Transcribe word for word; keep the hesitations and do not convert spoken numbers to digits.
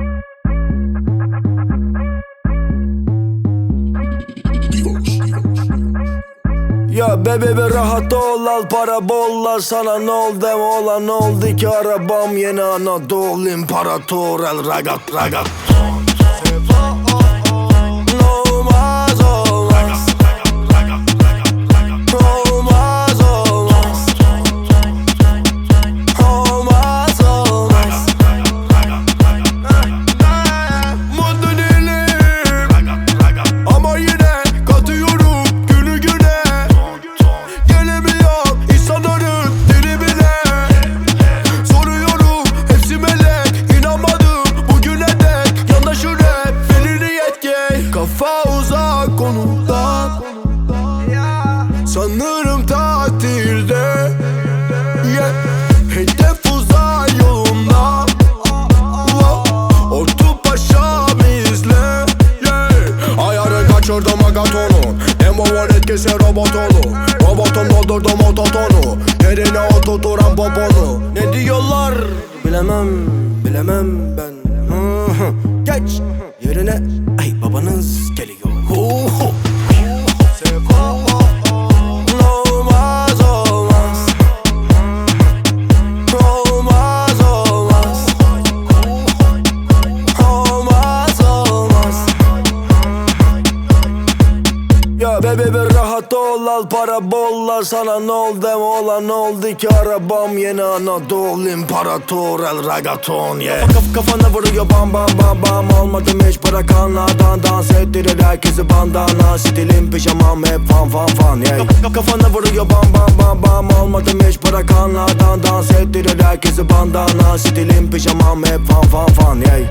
Ya bebe be rahat ol, al para bol, sana ne oldu deme olan ne oldu ki arabam yeni Anadolu İmparator el ragat ragat. Olmaz olmaz, olmaz olmaz, olmaz olmaz. Mutlu değilim ama yine katıyorum günü güne. Gelemiyorum insanların tribine. Soruyorum hepsi melek, inanmadım bugüne dek. Yandaşı rap verir yetki, kafa uzak konudan. Sanırım tatilde, yeah. Hedef uzay yolunda, wow. Ortu paşam izle, yeah. Ayarı kaçırdım agatonu, Demo'nun etkisi robotonu. Robotum doldurdum ototonu, yerine oturturan poponu. Ne diyorlar bilemem, bilemem ben. Hı hı. Geç yerine, ay babanız geliyor. Hu hu. Olmaz olmaz, olmaz olmaz, olmaz olmaz. Ya bebe bir rahat ol, al para bol, sana ne oldu deme olan ne oldu ki arabam yeni Anadolu İmparator el ragaton, yeah. Kaf kafana vuruyor bam bam bam bam, olmadım hiç bırakanlardan. Dans ettirir herkesi bandana, stilim pijamam hep fan fan fan, yeah. Kaf kafana vuruyor bam bam bam bam, olmadım hiç bırakanlardan. Dans ettirir herkesi bandana, stilim pijamam hep fan fan fan, yeah.